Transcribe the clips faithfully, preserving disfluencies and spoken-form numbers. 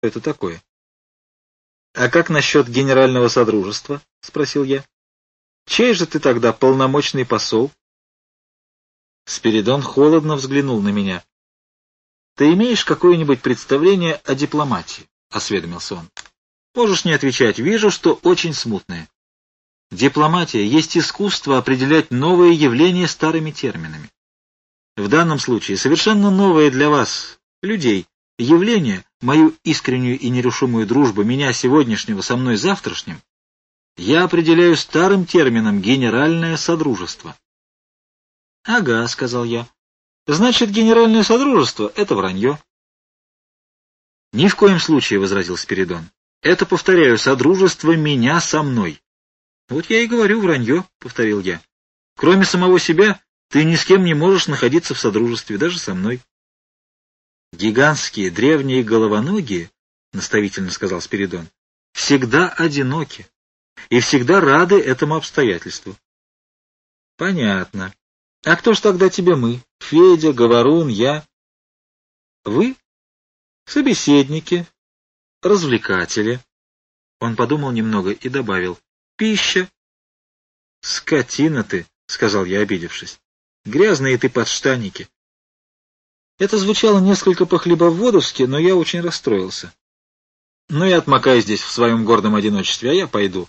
это такое? — А как насчет генерального содружества? — спросил я. — Чей же ты тогда полномочный посол? Спиридон холодно взглянул на меня. — Ты имеешь какое-нибудь представление о дипломатии? — осведомился он. — Можешь не отвечать. Вижу, что очень смутное. Дипломатия есть искусство определять новые явления старыми терминами. В данном случае совершенно новое для вас, людей, явление, мою искреннюю и нерушимую дружбу, меня сегодняшнего со мной завтрашним, я определяю старым термином «генеральное содружество». — Ага, — сказал я. — Значит, генеральное содружество — это вранье. — Ни в коем случае, — возразил Спиридон. — Это, повторяю, содружество меня со мной. — Вот я и говорю, вранье, — повторил я. — Кроме самого себя, ты ни с кем не можешь находиться в содружестве, даже со мной. — Гигантские, древние головоногие, — наставительно сказал Спиридон, — всегда одиноки и всегда рады этому обстоятельству. — Понятно. А кто ж тогда тебе мы? Федя, Говорун, я? — Вы? Собеседники, развлекатели. Он подумал немного и добавил. — Пища. — Скотина ты, — сказал я, обидевшись. — Грязные ты подштанники. Это звучало несколько по-хлебоводовски, но я очень расстроился. Ну и отмокай здесь в своем гордом одиночестве, а я пойду.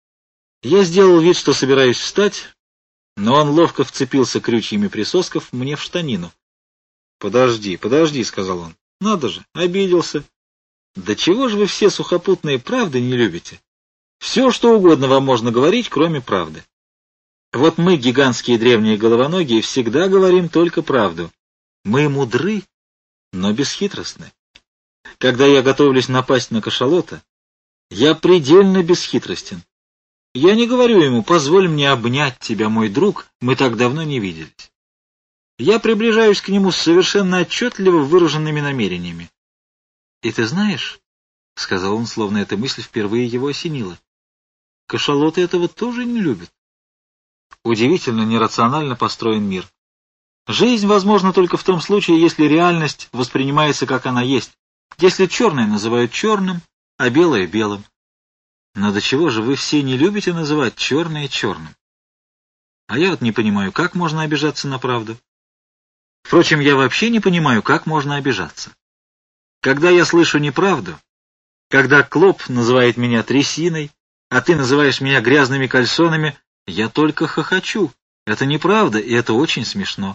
Я сделал вид, что собираюсь встать, но он ловко вцепился крючьями присосков мне в штанину. — Подожди, подожди, — сказал он. — Надо же, обиделся. Да чего же вы все сухопутные правды не любите? Все, что угодно вам можно говорить, кроме правды. Вот мы, гигантские древние головоногие, всегда говорим только правду. Мы мудры, но бесхитростны. Когда я готовлюсь напасть на кашалота, я предельно бесхитростен. Я не говорю ему: позволь мне обнять тебя, мой друг, мы так давно не виделись. Я приближаюсь к нему с совершенно отчетливо выраженными намерениями. И ты знаешь, — сказал он, словно эта мысль впервые его осенила, — кашалоты этого тоже не любят. Удивительно нерационально построен мир. Жизнь возможна только в том случае, если реальность воспринимается как она есть, если черное называют черным, а белое — белым. Но до чего же вы все не любите называть черное черным? А я вот не понимаю, как можно обижаться на правду. Впрочем, я вообще не понимаю, как можно обижаться. Когда я слышу неправду, когда Клоп называет меня трясиной, а ты называешь меня грязными кальсонами, я только хохочу. Это неправда, и это очень смешно.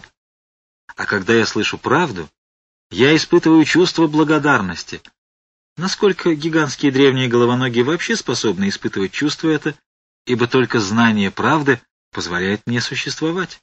А когда я слышу правду, я испытываю чувство благодарности. Насколько гигантские древние головоногие вообще способны испытывать чувство это, ибо только знание правды позволяет мне существовать.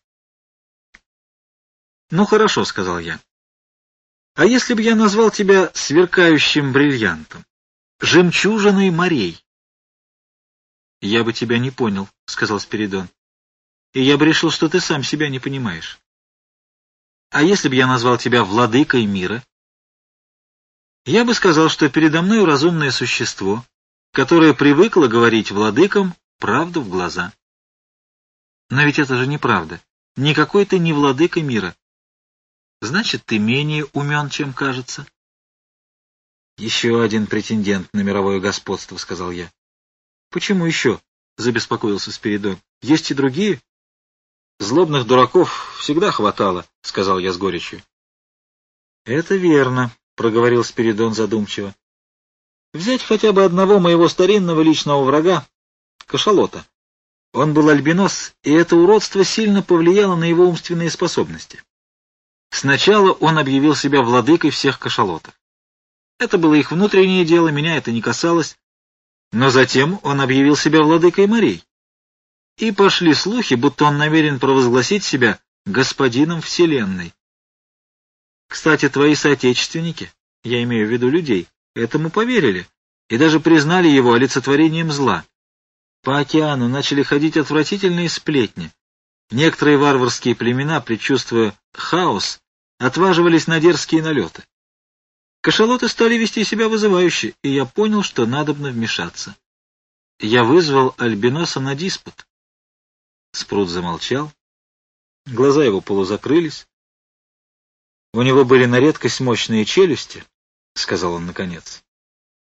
— Ну хорошо, — сказал я. — А если бы я назвал тебя сверкающим бриллиантом, жемчужиной морей? — Я бы тебя не понял, — сказал Спиридон. — И я бы решил, что ты сам себя не понимаешь. — А если бы я назвал тебя владыкой мира? Я бы сказал, что передо мной разумное существо, которое привыкло говорить владыкам правду в глаза. Но ведь это же неправда. Никакой ты не владыка мира. Значит, ты менее умен, чем кажется. — Еще один претендент на мировое господство, — сказал я. — Почему еще? — забеспокоился Спиридон. — Есть и другие? — Злобных дураков всегда хватало, — сказал я с горечью. — Это верно, — проговорил Спиридон задумчиво. — Взять хотя бы одного моего старинного личного врага, кашалота. Он был альбинос, и это уродство сильно повлияло на его умственные способности. Сначала он объявил себя владыкой всех кашалотов. Это было их внутреннее дело, меня это не касалось. Но затем он объявил себя владыкой морей. И пошли слухи, будто он намерен провозгласить себя господином Вселенной. Кстати, твои соотечественники, я имею в виду людей, этому поверили и даже признали его олицетворением зла. По океану начали ходить отвратительные сплетни. Некоторые варварские племена, предчувствуя хаос, отваживались на дерзкие налеты. Кашалоты стали вести себя вызывающе, и я понял, что надобно вмешаться. Я вызвал альбиноса на диспут. Спрут замолчал. Глаза его полузакрылись. — У него были на редкость мощные челюсти, — сказал он наконец.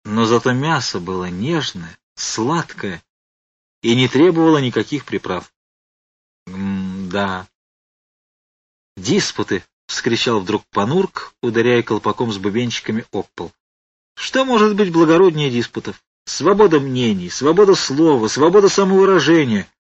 но зато мясо было нежное, сладкое и не требовало никаких приправ. М-да. «Диспуты!» — вскричал вдруг Панурк, ударяя колпаком с бубенчиками об пол. «Что может быть благороднее диспутов? Свобода мнений, свобода слова, свобода самовыражения.